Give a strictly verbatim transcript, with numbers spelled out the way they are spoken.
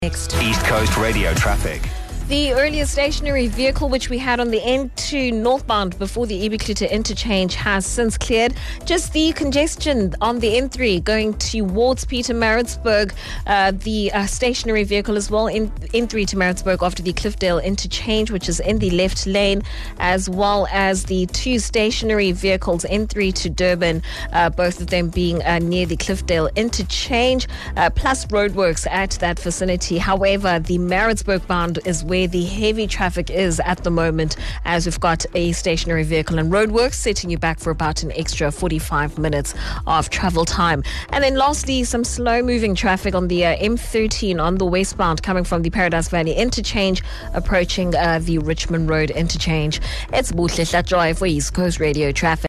Next. East Coast Radio traffic. The earlier stationary vehicle which we had on the N two northbound before the Ibiklita interchange has since cleared. Just the congestion on the N three going towards Pietermaritzburg, uh, the uh, stationary vehicle as well in N three to Maritzburg after the Cliffdale interchange, which is in the left lane, as well as the two stationary vehicles N three to Durban, uh, both of them being uh, near the Cliffdale interchange, uh, plus roadworks at that vicinity. However, the Maritzburg bound is where the heavy traffic is at the moment, as we've got a stationary vehicle and roadworks setting you back for about an extra forty-five minutes of travel time. And then lastly, some slow moving traffic on the uh, M thirteen on the westbound coming from the Paradise Valley interchange approaching uh, the Richmond Road interchange. It's Buhle Drive for East Coast Radio traffic.